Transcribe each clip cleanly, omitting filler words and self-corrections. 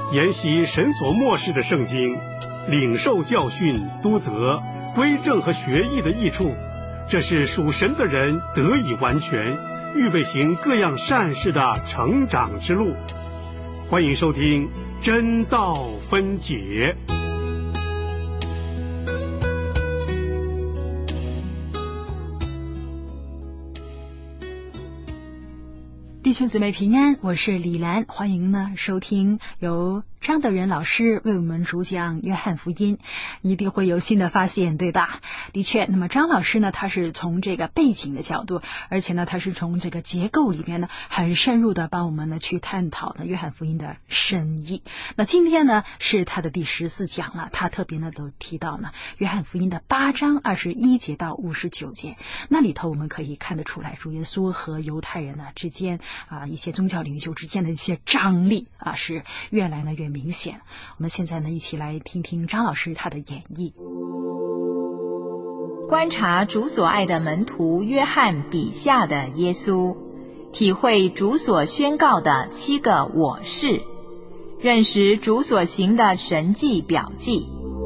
研习神所默示的圣经，领受教训、督责、归正和学艺的益处，这是属神的人得以完全，预备行各样善事的成长之路。欢迎收听真道分解。 弟兄姊妹平安，我是李兰，欢迎收听由张德仁老师为我们主讲约翰福音，一定会有新的发现，对吧？的确，那么张老师呢，他是从这个背景的角度，而且呢，他是从这个结构里面呢，很深入的帮我们呢去探讨呢约翰福音的深意。那今天呢是他的第14讲了，他特别呢都提到呢约翰福音的8章21节到59节，那里头我们可以看得出来，主耶稣和犹太人呢之间一些宗教领袖之间的一些张力是越来呢越明显。我们现在呢一起来听听张老师他的演绎。 观察主所爱的门徒约翰笔下的耶稣，体会主所宣告的7个我是，认识主所行的神迹表记。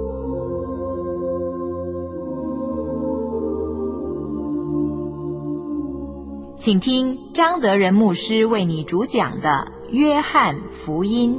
请听张德仁牧师为你主讲的约翰福音。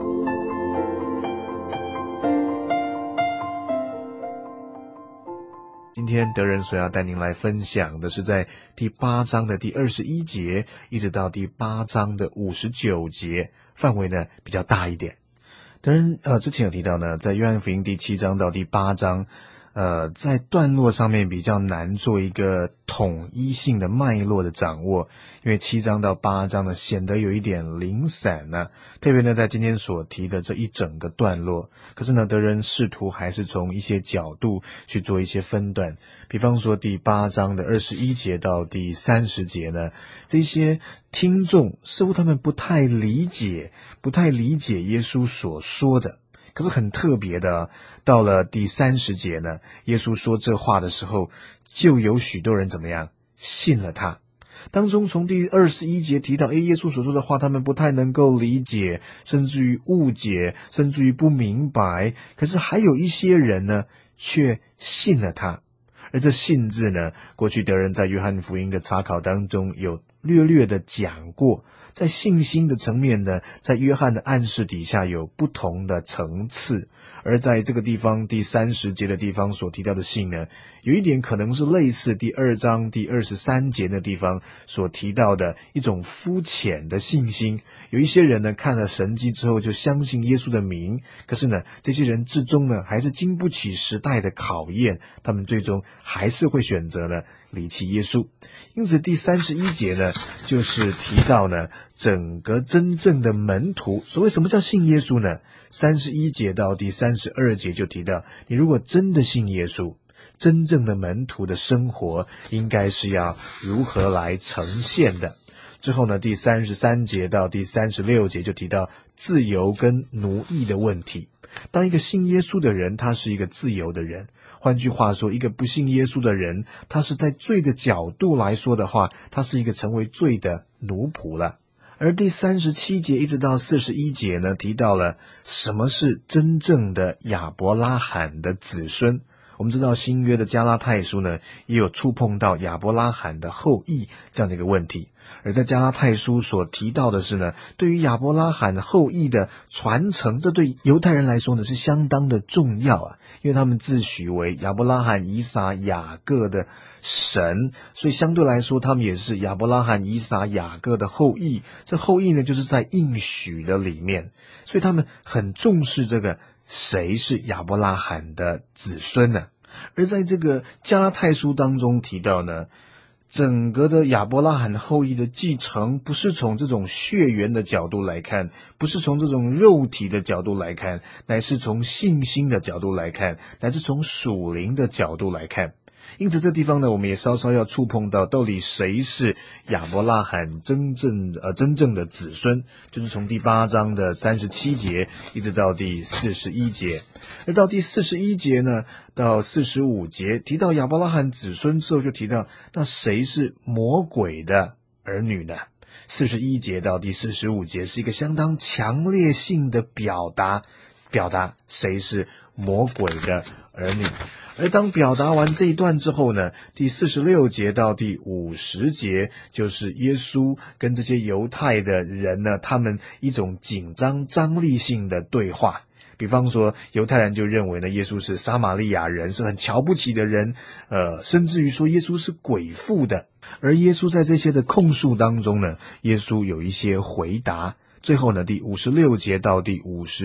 今天德仁所要带您来分享的是在第8章的第21节一直到第8章的59节，范围呢比较大一点。德仁之前有提到呢，在约翰福音第7章到第8章在段落上面比较难做一个统一性的脉络的掌握，因为7章到8章呢显得有一点零散呢，特别呢在今天所提的这一整个段落，可是呢德仁试图还是从一些角度去做一些分段，比方说第8章的21节到第30节呢，这些听众似乎他们不太理解耶稣所说的，可是很特别的，到了第30节呢，耶稣说这话的时候，就有许多人怎么样信了他。当中从第21节提到耶稣所说的话他们不太能够理解，甚至于误解，甚至于不明白，可是还有一些人呢却信了他。而这信字呢，过去德仁在约翰福音的查考当中有略略的讲过，在信心的层面呢，在约翰的暗示底下有不同的层次，而在这个地方第30节的地方所提到的信呢，有一点可能是类似第2章第23节的地方所提到的一种肤浅的信心。有一些人呢看了神迹之后就相信耶稣的名，可是呢这些人至终呢还是经不起时代的考验，他们最终还是会选择呢离弃耶稣。因此第31节呢就是提到呢整个真正的门徒，所谓什么叫信耶稣呢？31节到第32节就提到，你如果真的信耶稣，真正的门徒的生活应该是要如何来呈现的。之后呢第33节到第36节就提到自由跟奴役的问题。当一个信耶稣的人，他是一个自由的人，换句话说，一个不信耶稣的人，他是在罪的角度来说的话，他是一个成为罪的奴仆了。而第37节一直到41节呢，提到了什么是真正的亚伯拉罕的子孙。我们知道新约的加拉太书呢，也有触碰到亚伯拉罕的后裔这样的一个问题。而在加拉太书所提到的是呢，对于亚伯拉罕后裔的传承，这对犹太人来说呢是相当的重要啊，因为他们自诩为亚伯拉罕、以撒、雅各的神，所以相对来说他们也是亚伯拉罕、以撒、雅各的后裔。这后裔呢就是在应许的里面，所以他们很重视这个谁是亚伯拉罕的子孙呢？而在这个加拉太书当中提到呢，整个的亚伯拉罕后裔的继承不是从这种血缘的角度来看，不是从这种肉体的角度来看，乃是从信心的角度来看，乃是从属灵的角度来看。因此这地方呢，我们也稍稍要触碰到到底谁是亚伯拉罕真正的子孙，就是从第8章的37节一直到第41节。而到第41节呢到45节提到亚伯拉罕子孙之后，就提到那谁是魔鬼的儿女呢？ 41节到第45节是一个相当强烈性的表达谁是魔鬼的儿女。而当表达完这一段之后呢，第46节到第50节就是耶稣跟这些犹太的人呢，他们一种紧张张力性的对话。比方说犹太人就认为呢，耶稣是撒玛利亚人，是很瞧不起的人，甚至于说耶稣是鬼附的。而耶稣在这些的控诉当中呢，耶稣有一些回答。最后呢，第56节到第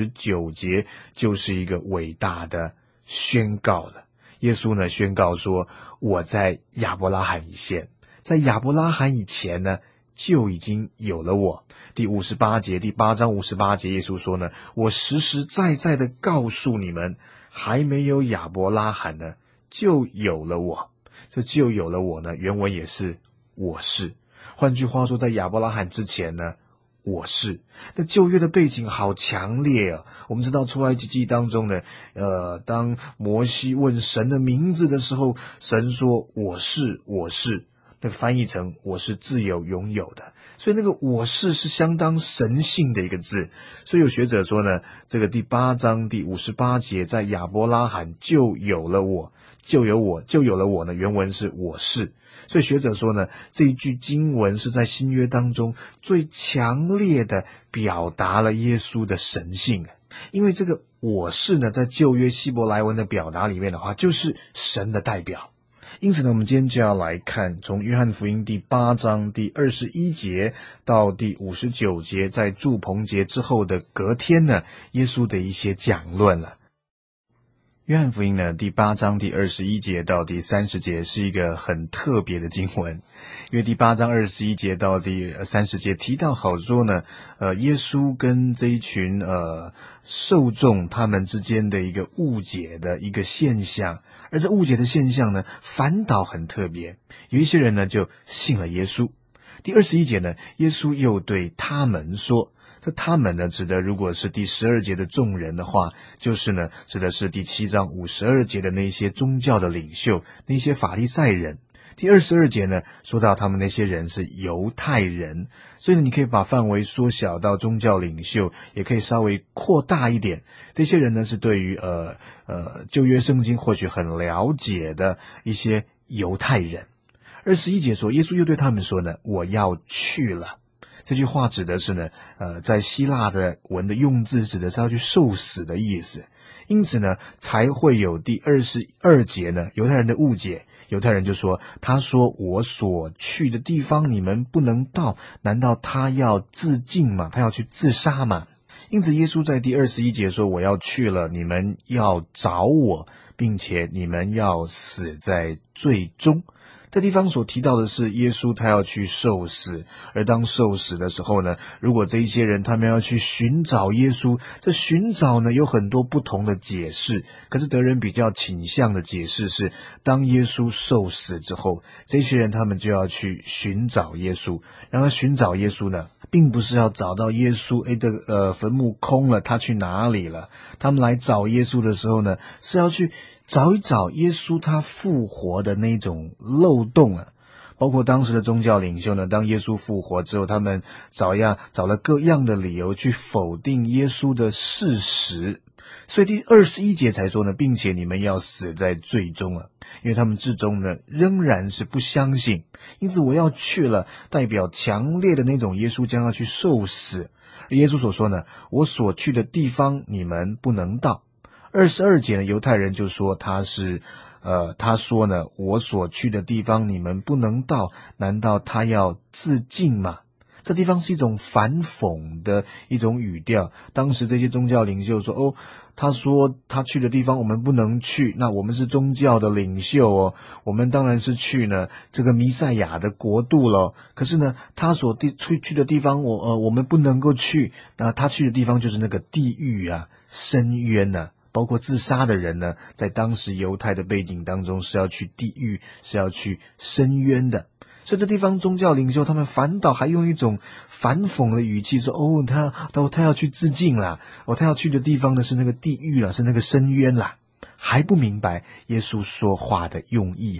59节就是一个伟大的宣告了。耶稣呢宣告说，我在亚伯拉罕以前，在亚伯拉罕以前呢就已经有了我。第58节，第8章58节，耶稣说呢，我实实在在的告诉你们，还没有亚伯拉罕呢就有了我。这就有了我呢，原文也是我是。换句话说，在亚伯拉罕之前呢，我是。那旧约的背景好强烈啊！我们知道出埃及记当中呢，当摩西问神的名字的时候，神说我是，我是，那翻译成我是自由拥有的。所以那个我是相当神性的一个字。所以有学者说呢，这个第8章第58节，在亚伯拉罕就有了我，就有了我呢，原文是我是。所以学者说呢，这一句经文是在新约当中最强烈的表达了耶稣的神性。因为这个我是呢，在旧约希伯来文的表达里面的话，就是神的代表。因此呢，我们今天就要来看从约翰福音第8章第21节到第59节，在住棚节之后的隔天呢，耶稣的一些讲论了。约翰福音呢，第8章第21节到第30节是一个很特别的经文，因为第8章21节到第30节提到好说呢，耶稣跟这一群受众他们之间的一个误解的一个现象，而这误解的现象呢，反倒很特别，有一些人呢就信了耶稣。第21节呢，耶稣又对他们说，这他们呢，指的如果是第12节的众人的话，就是呢，指的是第7章52节的那些宗教的领袖，那些法利赛人。第22节呢，说到他们那些人是犹太人，所以呢，你可以把范围缩小到宗教领袖，也可以稍微扩大一点。这些人呢，是对于旧约圣经或许很了解的一些犹太人。21节说，耶稣又对他们说呢，我要去了。这句话指的是呢，在希腊的文的用字指的是要去受死的意思，因此呢，才会有第22节呢，犹太人的误解。犹太人就说，他说我所去的地方你们不能到，难道他要自尽吗？他要去自杀吗？因此耶稣在第21节说，我要去了，你们要找我，并且你们要死在罪中。这地方所提到的是耶稣他要去受死，而当受死的时候呢，如果这一些人他们要去寻找耶稣，这寻找呢有很多不同的解释，可是德人比较倾向的解释是，当耶稣受死之后，这些人他们就要去寻找耶稣。然而寻找耶稣呢，并不是要找到耶稣坟墓空了，他去哪里了？他们来找耶稣的时候呢，是要去找一找耶稣他复活的那种漏洞啊。包括当时的宗教领袖呢，当耶稣复活之后，他们找了各样的理由去否定耶稣的事实。所以第21节才说呢，并且你们要死在罪中啊，因为他们至终呢仍然是不相信。因此我要去了，代表强烈的那种耶稣将要去受死。而耶稣所说呢，我所去的地方你们不能到。22节呢，犹太人就说他说呢，我所去的地方你们不能到，难道他要自尽吗？这地方是一种反讽的一种语调。当时这些宗教领袖说，他说他去的地方我们不能去，那我们是宗教的领袖我们当然是去呢这个弥赛亚的国度了。可是呢，他所去的地方我们不能够去，那他去的地方就是那个地狱啊，深渊啊。包括自杀的人呢，在当时犹太的背景当中是要去地狱，是要去深渊的。所以这地方宗教领袖他们反倒还用一种反讽的语气说，他要去自尽啦，他要去的地方呢是那个地狱啦，是那个深渊啦，还不明白耶稣说话的用意啊。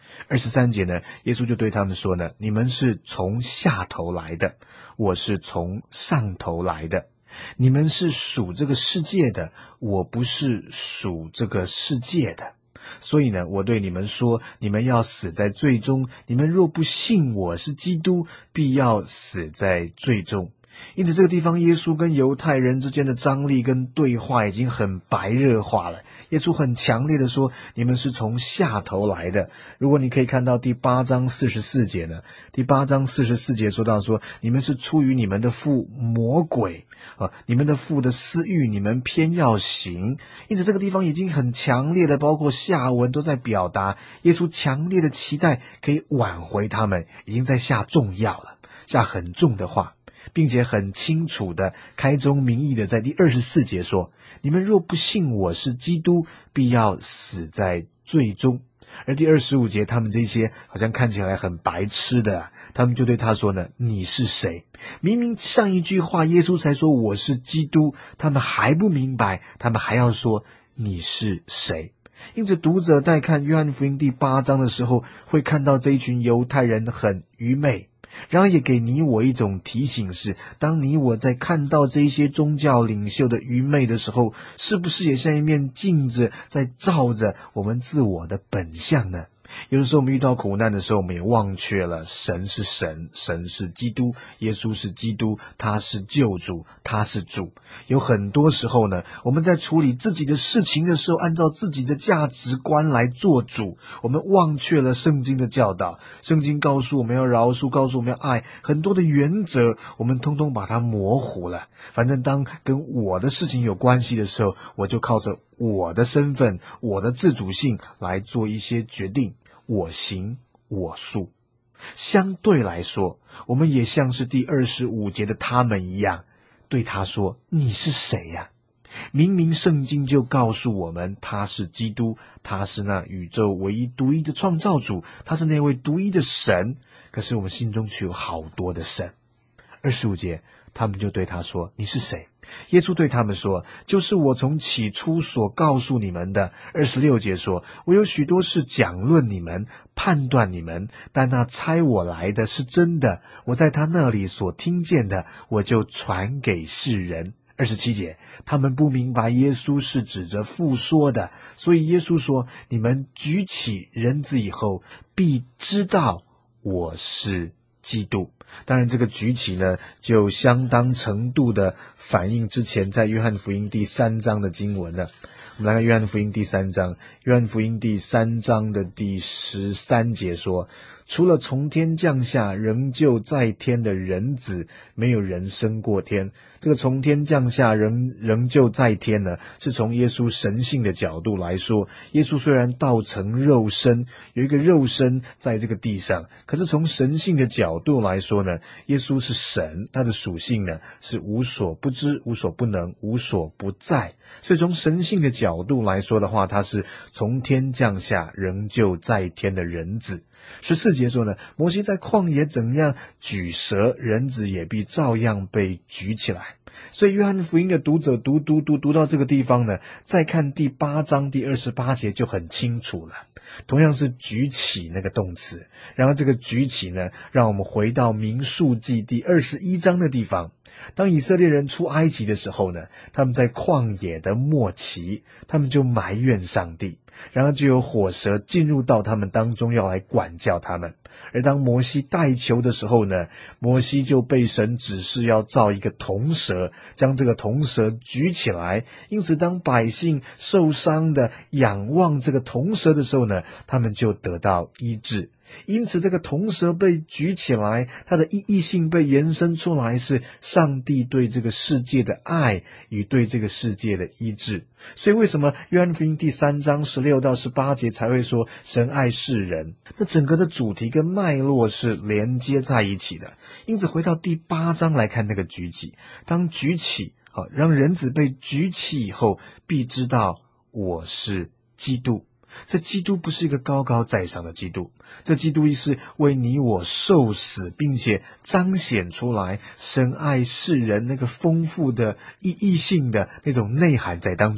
23节呢，耶稣就对他们说呢，你们是从下头来的，我是从上头来的。你们是属这个世界的，我不是属这个世界的。所以呢，我对你们说，你们要死在罪中，你们若不信我是基督，必要死在罪中。因此这个地方耶稣跟犹太人之间的张力跟对话已经很白热化了。耶稣很强烈的说，你们是从下头来的。如果你可以看到第8章44节呢，第8章44节说到说，你们是出于你们的父魔鬼你们的父的私欲，你们偏要行。因此这个地方已经很强烈的，包括下文都在表达耶稣强烈的期待可以挽回他们，已经在下重药了，下很重的话，并且很清楚的开宗明义的在第24节说，你们若不信我是基督，必要死在罪中。而第25节，他们这些好像看起来很白痴的他们就对他说呢，你是谁？明明上一句话耶稣才说我是基督，他们还不明白，他们还要说你是谁？因此读者在看约翰福音第8章的时候，会看到这一群犹太人很愚昧，然后也给你我一种提醒是，当你我在看到这一些宗教领袖的愚昧的时候，是不是也像一面镜子在照着我们自我的本相呢？有的时候我们遇到苦难的时候，我们也忘却了神是神，神是基督，耶稣是基督，他是救主，他是主。有很多时候呢，我们在处理自己的事情的时候，按照自己的价值观来做主，我们忘却了圣经的教导。圣经告诉我们要饶恕，告诉我们要爱，很多的原则我们通通把它模糊了。反正当跟我的事情有关系的时候，我就靠着我的身份，我的自主性来做一些决定，我行我素。相对来说，我们也像是第25节的他们一样，对他说，你是谁呀？明明圣经就告诉我们，他是基督，他是那宇宙唯一独一的创造主，他是那位独一的神，可是我们心中却有好多的神。25节，他们就对他说，你是谁？耶稣对他们说，就是我从起初所告诉你们的。26节说，我有许多事讲论你们，判断你们，但那差我来的是真的，我在他那里所听见的，我就传给世人。27节，他们不明白耶稣是指着父说的，所以耶稣说，你们举起人子以后，必知道我是基督。当然这个举起呢，就相当程度的反映之前在约翰福音第3章的经文了。我们来看约翰福音第3章，约翰福音第3章的第13节说，除了从天降下仍旧在天的人子，没有人升过天。这个从天降下仍旧在天呢，是从耶稣神性的角度来说，耶稣虽然道成肉身，有一个肉身在这个地上，可是从神性的角度来说呢，耶稣是神，他的属性呢是无所不知，无所不能，无所不在。所以从神性的角度来说的话，他是从天降下仍旧在天的人子。14节说呢，摩西在旷野怎样举蛇，人子也必照样被举起来。所以约翰福音的读者读到这个地方呢，再看第8章第28节就很清楚了。同样是举起那个动词，然后这个举起呢，让我们回到民数记第21章的地方。当以色列人出埃及的时候呢，他们在旷野的末期，他们就埋怨上帝，然后就有火蛇进入到他们当中，要来管教他们。而当摩西代求的时候呢，摩西就被神指示要造一个铜蛇，将这个铜蛇举起来。因此当百姓受伤的仰望这个铜蛇的时候呢，他们就得到医治。因此这个铜蛇被举起来，它的意义性被延伸出来，是上帝对这个世界的爱与对这个世界的医治。所以为什么约翰福音第3章16到18节才会说神爱世人？那整个的主题跟脉络是连接在一起的。因此回到第8章来看那个举起，当举起让人子被举起以后，必知道我是基督。这基督不是一个高高在上的基督，这基督是为你我受死，并且彰显出来神爱世人那个丰富的意义性的那种内涵在当中。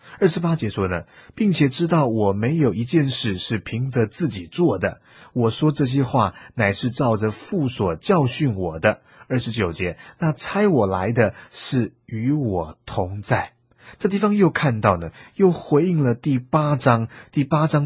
28节说呢，并且知道我没有一件事是凭着自己做的，我说这些话乃是照着父所教训我的。29节，那差我来的是与我同在。这地方又看到呢，又回应了第8章第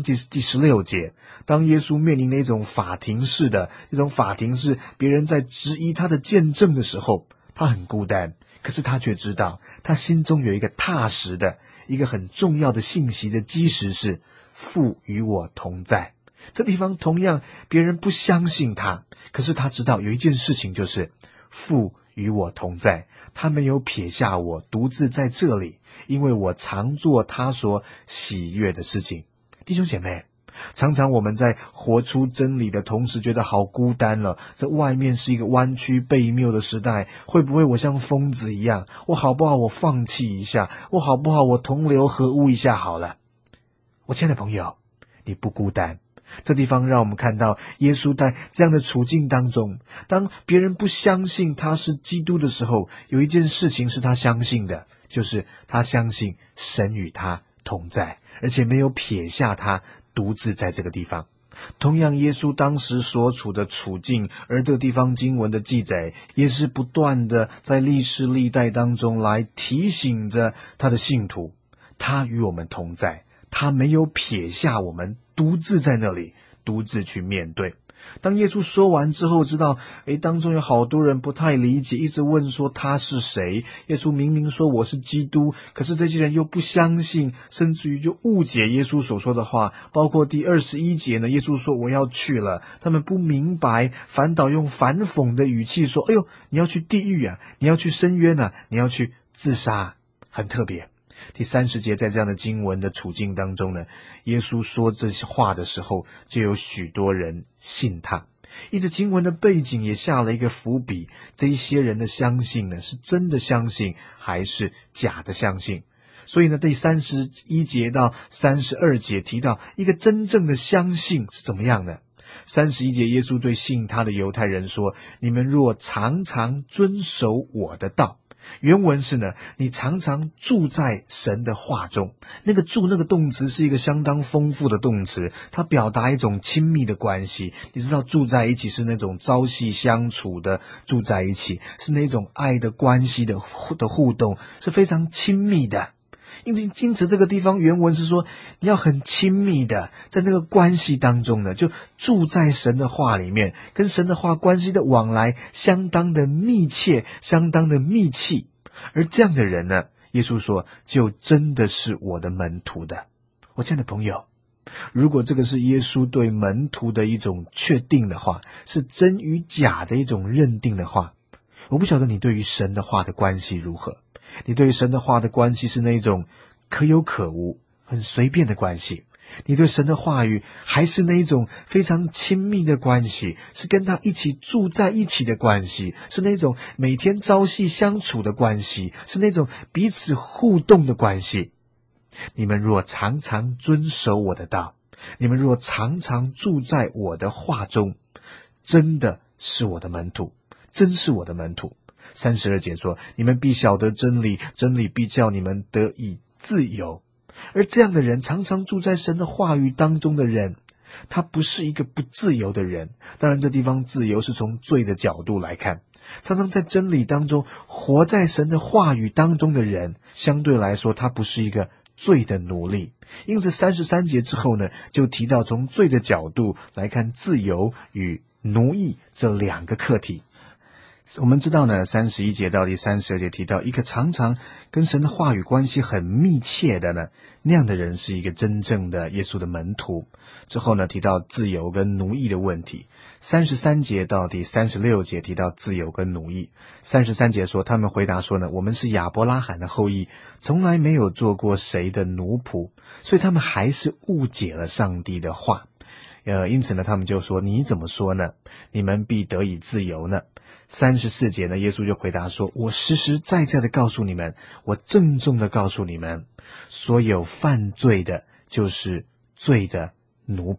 16节，当耶稣面临那种法庭式的一种法庭是别人在质疑他的见证的时候，他很孤单，可是他却知道他心中有一个踏实的一个很重要的信息的基石是父与我同在。这地方同样别人不相信他，可是他知道有一件事情就是父与我同在，他没有撇下我独自在这里，因为我常做他所喜悦的事情。弟兄姐妹，常常我们在活出真理的同时觉得好孤单了，这外面是一个弯曲悖谬的时代，会不会我像疯子一样，我好不好我放弃一下，我好不好我同流合污一下好了。我亲爱的朋友，你不孤单。这地方让我们看到耶稣在这样的处境当中，当别人不相信他是基督的时候，有一件事情是他相信的，就是他相信神与他同在，而且没有撇下他独自在这个地方。同样耶稣当时所处的处境，而这个地方经文的记载也是不断的在历世历代当中来提醒着他的信徒，他与我们同在，他没有撇下我们独自在那里独自去面对。当耶稣说完之后，知道当中有好多人不太理解，一直问说他是谁。耶稣明明说我是基督，可是这些人又不相信，甚至于就误解耶稣所说的话。包括第21节呢，耶稣说我要去了，他们不明白，反倒用反讽的语气说，你要去地狱啊，你要去深渊啊，你要去自杀，很特别。第30节，在这样的经文的处境当中呢，耶稣说这些话的时候，就有许多人信他。依着经文的背景也下了一个伏笔，这一些人的相信呢，是真的相信还是假的相信。所以呢，第31节到32节提到一个真正的相信是怎么样的。31节，耶稣对信他的犹太人说，你们若常常遵守我的道。原文是呢，你常常住在神的话中。那个住那个动词是一个相当丰富的动词，它表达一种亲密的关系。你知道住在一起是那种朝夕相处的住在一起，是那种爱的关系的互动，是非常亲密的。因此这个地方原文是说，你要很亲密的在那个关系当中呢，就住在神的话里面，跟神的话关系的往来相当的密切，相当的密契。而这样的人呢，耶稣说就真的是我的门徒的。我亲爱的朋友，如果这个是耶稣对门徒的一种确定的话，是真与假的一种认定的话，我不晓得你对于神的话的关系如何。你对神的话的关系是那种可有可无，很随便的关系，你对神的话语还是那一种非常亲密的关系，是跟他一起住在一起的关系，是那种每天朝夕相处的关系，是那种彼此互动的关系。你们若常常遵守我的道，你们若常常住在我的话中，真的是我的门徒，真是我的门徒。32节说，你们必晓得真理，真理必叫你们得以自由。而这样的人，常常住在神的话语当中的人，他不是一个不自由的人。当然这地方自由是从罪的角度来看，常常在真理当中活在神的话语当中的人，相对来说他不是一个罪的奴隶。因此33节之后呢，就提到从罪的角度来看自由与奴役这两个课题。我们知道呢，31节到第32节提到一个常常跟神的话语关系很密切的呢，那样的人是一个真正的耶稣的门徒。之后呢，提到自由跟奴役的问题。33节到第36节提到自由跟奴役。33节说，他们回答说呢，我们是亚伯拉罕的后裔，从来没有做过谁的奴仆，所以他们还是误解了上帝的话。因此呢，他们就说，你怎么说呢？你们必得以自由呢？34节呢，耶稣就回答说，我实实在在的告诉你们，我郑重的告诉你们，所有犯罪的就是罪的奴仆。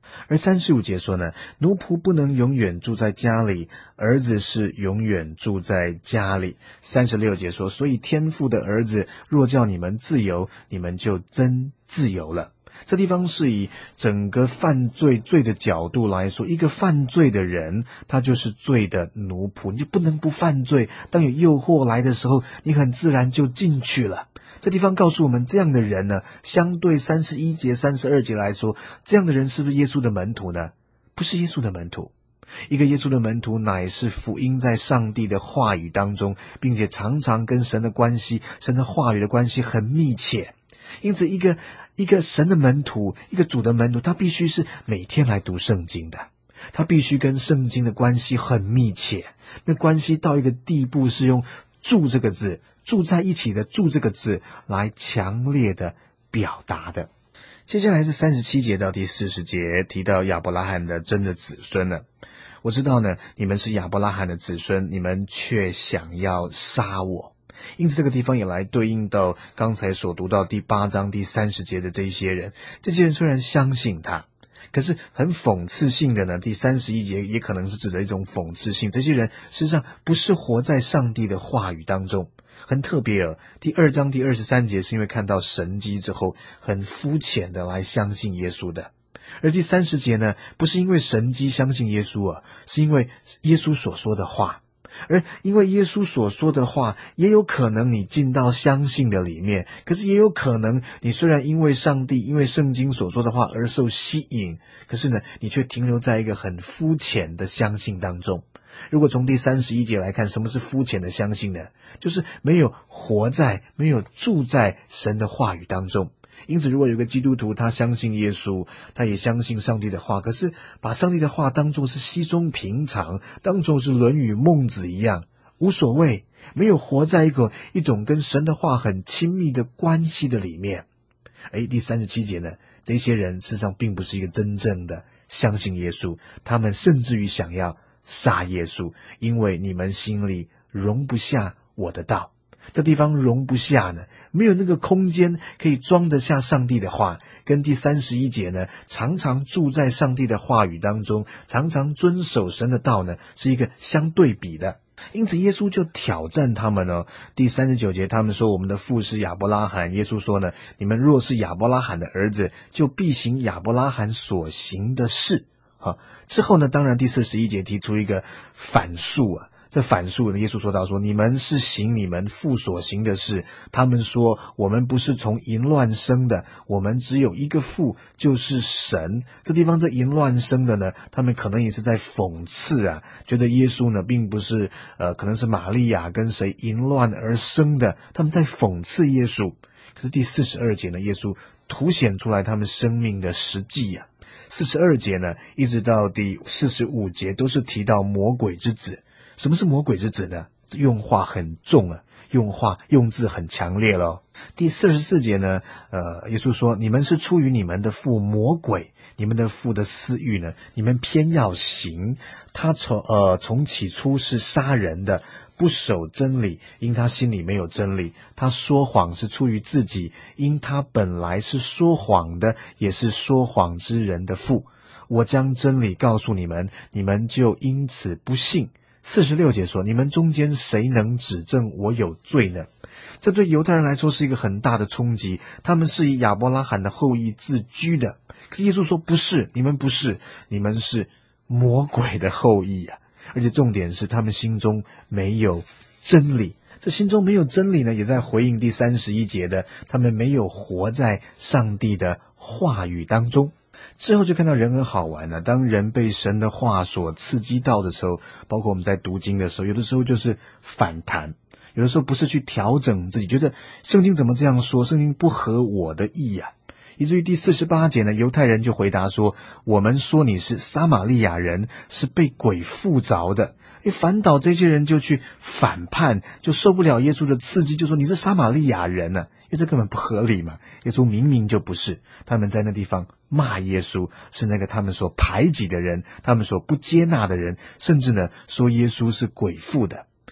而35节说呢，奴仆不能永远住在家里，儿子是永远住在家里。36节说，所以天父的儿子若叫你们自由，你们就真自由了。这地方是以整个犯罪的角度来说，一个犯罪的人，他就是罪的奴仆，你就不能不犯罪。当有诱惑来的时候，你很自然就进去了。这地方告诉我们，这样的人呢，相对31节、32节来说，这样的人是不是耶稣的门徒呢？不是耶稣的门徒。一个耶稣的门徒乃是福音在上帝的话语当中，并且常常跟神的关系、神的话语的关系很密切。因此一个神的门徒，一个主的门徒，他必须是每天来读圣经的，他必须跟圣经的关系很密切，那关系到一个地步是用住这个字，住在一起的住这个字来强烈的表达的。接下来是37节到第40节提到亚伯拉罕的真的子孙了。我知道呢，你们是亚伯拉罕的子孙，你们却想要杀我。因此这个地方也来对应到刚才所读到第8章第30节的这些人。这些人虽然相信他，可是很讽刺性的呢，第31节也可能是指的一种讽刺性，这些人事实上不是活在上帝的话语当中。很特别哦，第2章第23节是因为看到神迹之后很肤浅的来相信耶稣的，而第30节呢，不是因为神迹相信耶稣啊，是因为耶稣所说的话。而因为耶稣所说的话，也有可能你进到相信的里面，可是也有可能你虽然因为上帝、因为圣经所说的话而受吸引，可是呢，你却停留在一个很肤浅的相信当中。如果从第31节来看，什么是肤浅的相信呢？就是没有活在、没有住在神的话语当中。因此如果有个基督徒他相信耶稣，他也相信上帝的话，可是把上帝的话当作是稀松平常，当作是论语孟子一样无所谓，没有活在一种跟神的话很亲密的关系的里面。第37节呢，这些人事实上并不是一个真正的相信耶稣，他们甚至于想要杀耶稣，因为你们心里容不下我的道。这地方容不下呢，没有那个空间可以装得下上帝的话，跟第31节呢，常常住在上帝的话语当中，常常遵守神的道呢，是一个相对比的。因此耶稣就挑战他们呢。第39节他们说，我们的父是亚伯拉罕。耶稣说呢，你们若是亚伯拉罕的儿子，就必行亚伯拉罕所行的事。之后呢，当然第41节提出一个反述啊。这反述呢，耶稣说到说，你们是行你们父所行的事。他们说，我们不是从淫乱生的，我们只有一个父，就是神。这地方这淫乱生的呢，他们可能也是在讽刺啊，觉得耶稣呢并不是可能是玛利亚跟谁淫乱而生的，他们在讽刺耶稣。可是第42节呢，耶稣凸显出来他们生命的实际啊。42节呢一直到第45节都是提到魔鬼之子。什么是魔鬼之子呢？用话很重啊，用字很强烈了。第44节呢，耶稣说，你们是出于你们的父魔鬼，你们的父的私欲呢，你们偏要行。他从起初是杀人的，不守真理，因他心里没有真理。他说谎是出于自己，因他本来是说谎的，也是说谎之人的父。我将真理告诉你们，你们就因此不信。46节说，你们中间谁能指证我有罪呢？这对犹太人来说是一个很大的冲击，他们是以亚伯拉罕的后裔自居的。可是耶稣说，不是，你们不是，你们是魔鬼的后裔啊！而且重点是他们心中没有真理。这心中没有真理呢，也在回应第31节的，他们没有活在上帝的话语当中。之后就看到人很好玩了，当人被神的话所刺激到的时候，包括我们在读经的时候，有的时候就是反弹，有的时候不是去调整自己，觉得圣经怎么这样说，圣经不合我的意啊。以至于第48节呢，犹太人就回答说，我们说你是撒玛利亚人，是被鬼附着的。反倒这些人就去反叛，就受不了耶稣的刺激，就说你是撒玛利亚人啊，因为这根本不合理嘛。耶稣明明就不是，他们在那地方骂耶稣，是那个他们所排挤的人，他们所不接纳的人，甚至呢说耶稣是鬼附的。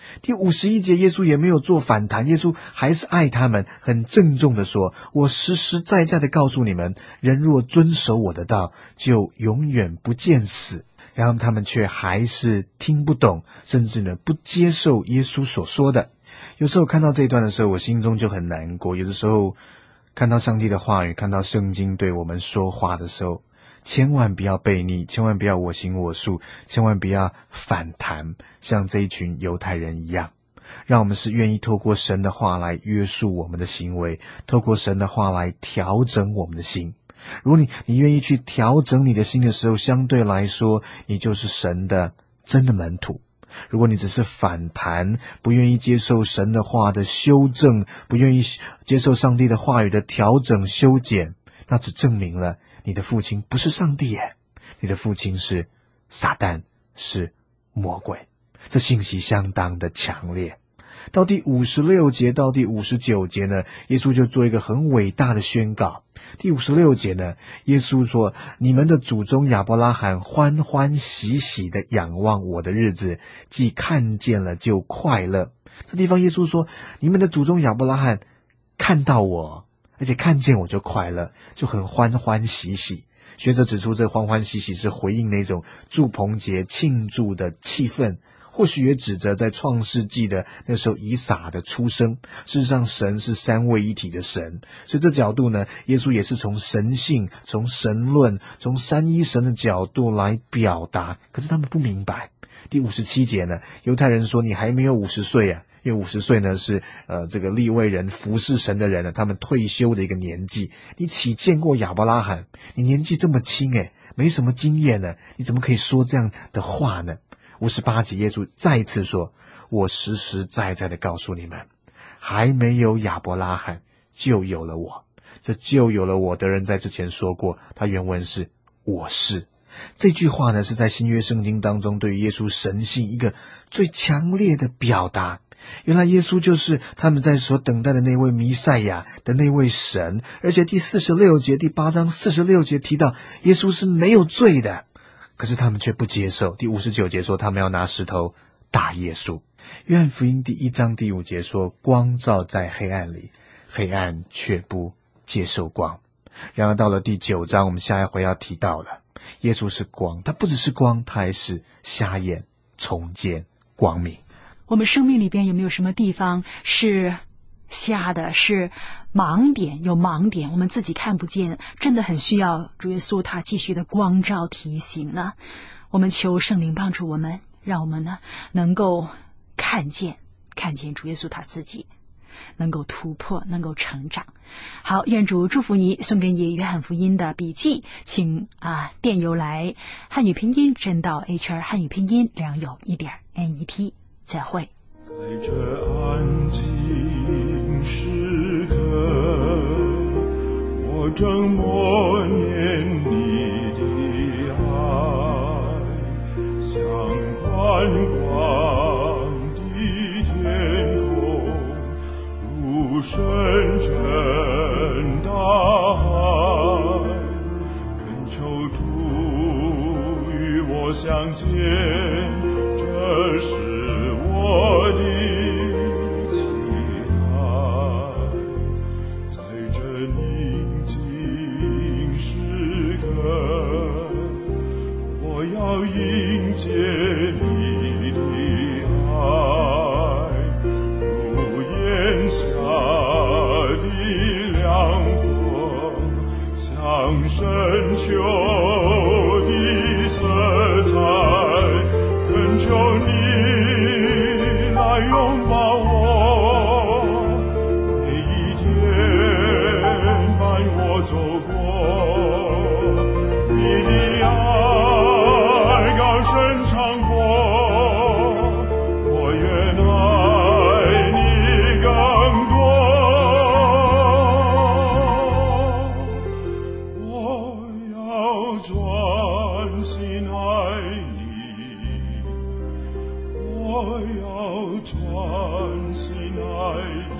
第51节，耶稣也没有做反弹，耶稣还是爱他们，很郑重的说，我实实在在的告诉你们，人若遵守我的道，就永远不见死。然后他们却还是听不懂，甚至呢不接受耶稣所说的。有时候看到这一段的时候，我心中就很难过。有的时候看到上帝的话语，看到圣经对我们说话的时候，千万不要悖逆，千万不要我行我素，千万不要反弹，像这一群犹太人一样。让我们是愿意透过神的话来约束我们的行为，透过神的话来调整我们的心。如果你愿意去调整你的心的时候，相对来说你就是神的真的门徒。如果你只是反弹，不愿意接受神的话的修正，不愿意接受上帝的话语的调整修剪，那只证明了你的父亲不是上帝耶，你的父亲是撒旦，是魔鬼。这信息相当的强烈。到第56节到第59节呢，耶稣就做一个很伟大的宣告。第56节呢，耶稣说，你们的祖宗亚伯拉罕欢欢喜喜的仰望我的日子，既看见了就快乐。这地方耶稣说，你们的祖宗亚伯拉罕看到我，而且看见我就快乐，就很欢欢喜喜。学者指出，这欢欢喜喜是回应那种祝棚节庆祝的气氛，或许也指着在创世纪的那时候以撒的出生。事实上神是三位一体的神，所以这角度呢，耶稣也是从神性，从神论，从三一神的角度来表达。可是他们不明白。第57节呢，犹太人说，你还没有50岁啊，因为50岁呢是这个利未人服侍神的人呢，他们退休的一个年纪。你岂见过亚伯拉罕？你年纪这么轻没什么经验呢，你怎么可以说这样的话呢？58节耶稣再一次说，我实实在在的告诉你们，还没有亚伯拉罕就有了我。这就有了我的人在之前说过，他原文是我是。这句话呢，是在新约圣经当中对于耶稣神性一个最强烈的表达。原来耶稣就是他们在所等待的那位弥赛亚的那位神。而且第46节，第8章46节提到耶稣是没有罪的，可是他们却不接受。第59节说他们要拿石头打耶稣。约翰福音第1章第5节说，光照在黑暗里，黑暗却不接受光。然而到了第9章，我们下一回要提到了，耶稣是光，他不只是光，他还是瞎眼重见光明。 我们生命里边有没有什么地方是瞎的，是盲点，有盲点我们自己看不见，真的很需要主耶稣他继续的光照提醒呢？我们求圣灵帮助我们，让我们呢能够看见主耶稣他自己，能够突破，能够成长。好，愿主祝福你，送给你约翰福音的笔记，请电邮来汉语拼音真道 HR 汉语拼音良友1.net。再会。 在这安静时刻，我正默念你的爱，像宽广的天空，如深沉大海，恳求主与我相见，这是我的期待。在这宁静时刻，我要迎接你的爱，如炎夏的凉风，像深秋的色彩，恳求你来拥抱我，每一天伴我走过，你的爱高深长阔，我愿爱你更多，我要专心爱你，我要专心爱你。